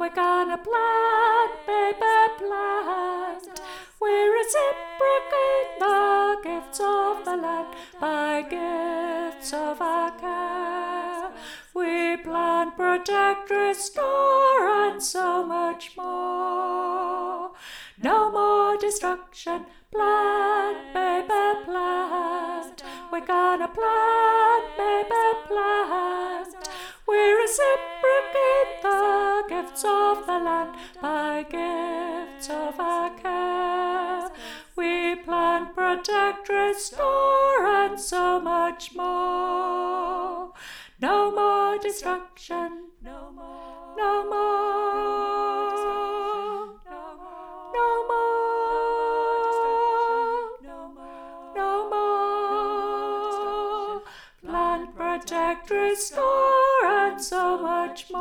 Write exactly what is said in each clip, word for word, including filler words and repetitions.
We're gonna plant, baby, plant. We reciprocate the gifts of the land by gifts of our care. We plant, protect, restore, and so much more. No more destruction. Plant, baby, plant. We're gonna plant, baby, plant. We reciprocate the gifts of the land by gifts of our care. We plant, protect, restore, and so much more. No more destruction. No more. No more. No more. No more. Plant, protect, restore, and so much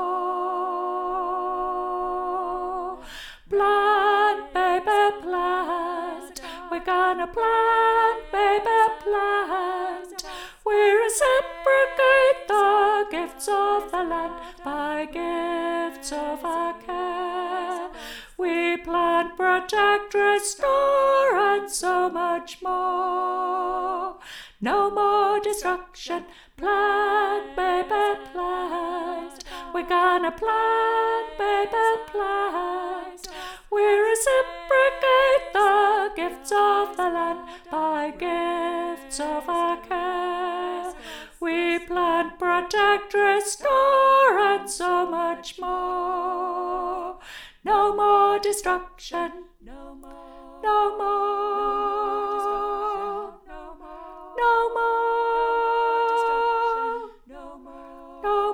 more. Plant, baby, plant. We're gonna plant, baby, plant. We reciprocate the gifts of the land by gifts of our care. We plant, protect, restore, and so much more. No more destruction. Plant, baby, plant. We're gonna plant, baby, plant. We reciprocate the gifts of the land by gifts of our care. We plant, protect, restore, and so much more. No more destruction. No more. No more. No more. No more. No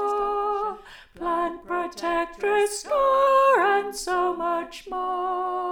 more. Plant, protect, restore, and so much more.